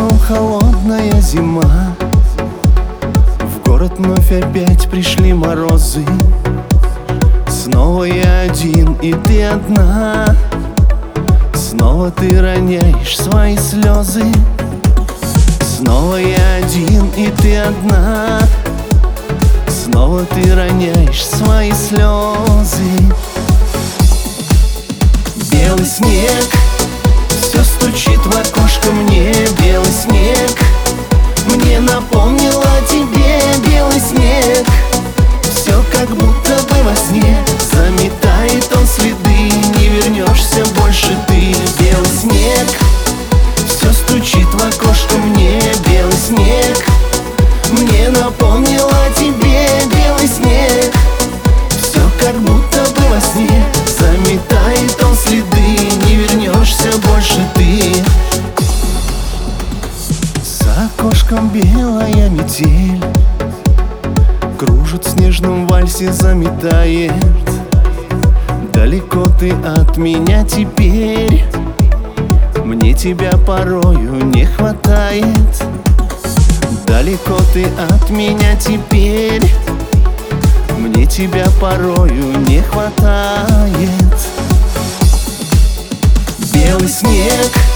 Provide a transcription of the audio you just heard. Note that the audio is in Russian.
окном холодная зима. В город вновь опять пришли морозы. Снова я один и ты одна. Снова ты роняешь свои слезы. Снова я один и ты одна. Снова ты роняешь свои слезы. Белый снег все стучит в окошко мне. Белый снег мне напомнил о тебе. Белый снег все как будто бы во сне. Заметает он следы, не вернешься больше ты. Белый снег все стучит в окошко мне. Белый снег мне напомнил о тебе. Белый снег все как будто бы во сне. Заметает он следы, не вернешься больше ты. За окошком белая метель кружит в снежном вальсе, заметает. Далеко ты от меня теперь, мне тебя порою не хватает. Далеко ты от меня теперь, мне тебя порою не хватает. Белый снег